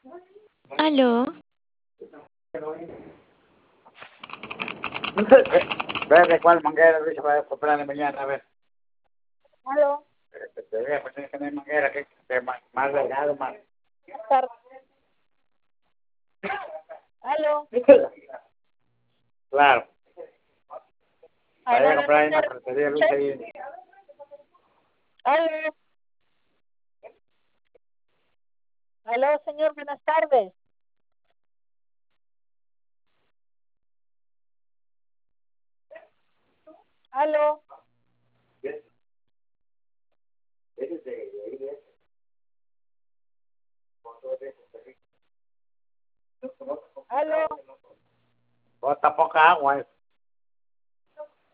¿Aló? Ve de cuál manguera dice para comprar mañana, a ver. Aló, Te voy a poner que no hay manguera, que más delgado, más. buenas tardes. Aló, Claro, para ir aló, a comprar ahí buenas en la tardes. ferretería Luis ahí. Aló, aló, señor, buenas tardes. Aló, aló. Bota poca agua,